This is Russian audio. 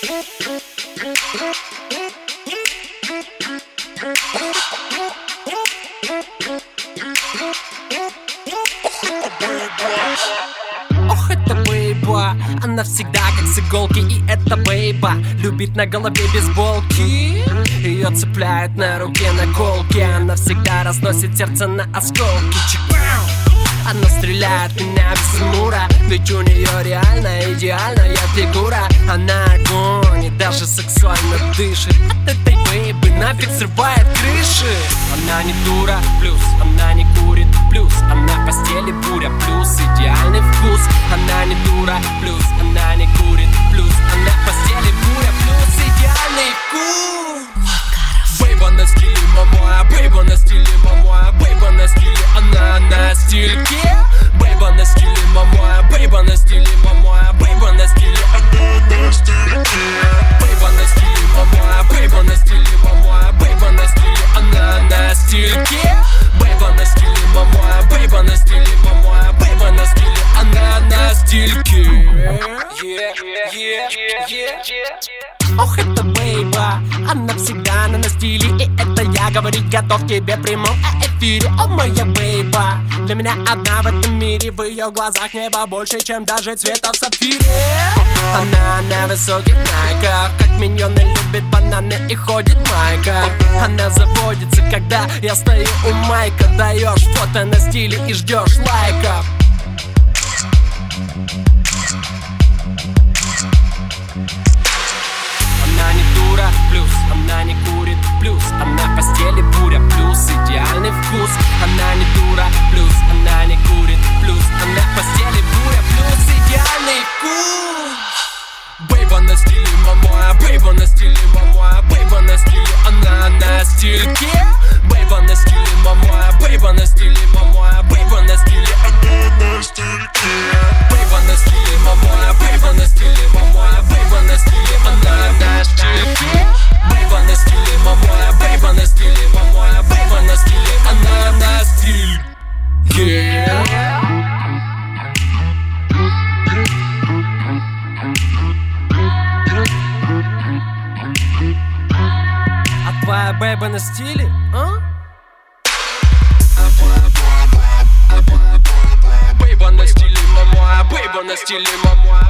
Ох, это бейба, она всегда как с иголки. И это бейба любит на голове бейсболки. Ее цепляют на руке наколки. Она всегда разносит сердце на осколки. Она стреляет меня без мура, ведь у нее реально идеальная фигура. Она огонь и даже сексуально дышит. От этой бейбы нафиг срывает крыши. Она не дура, плюс она не курит, плюс она в постели буря, плюс идеальный вкус. Она не дура, плюс она не курит, плюс она в постели буря, плюс идеальный вкус. Бейба на стиле мамоя, бейба на стиле мамоя, бейба на стиле, она на стильке. Бейба на стиле мамоя, бейба на стиле мамоя, бейба на стиле, она на стильке. Бейба на стиле мамоя, бейба на стиле мамоя, бейба на стиле, она на стильке. Бейба на стиле мамоя, бейба на стиле мамоя, бейба на стиле, она на стильке. Ох, это бейба, она всегда на стиле. И это я говорить готов к тебе в прямом эфире. О, моя бейба, для меня одна в этом мире. В ее глазах небо больше, чем даже цвета в сапфире. Она на высоких найках, как миньоны любит бананы и ходит в майках. Она заводится, когда я стою у майка. Даешь фото на стиле и ждешь лайков. Она не дура, плюс она не курит, плюс она в постели буря, плюс идеальный вкус. Она не дура, плюс она не курит, плюс она в постели буря, плюс идеальный вкус. Бейба на стиле мамоя, бейба на стиле мамоя, бейба на стиле, она на стильке. Бейба на стиле мамоя, бейба на стиле мамоя, бейба на стиле, она на стильке. Бейба на стиле мамоя, бейба на стиле мамоя, бейба на стиле, она на стильке. Бейба на стиле мамоя, бейба на стиле мамоя, бейба на стиле, она на стильке. А твоя бейба на стиле, а? Бейба на стиле мамоя, бейба на стиле мамоя.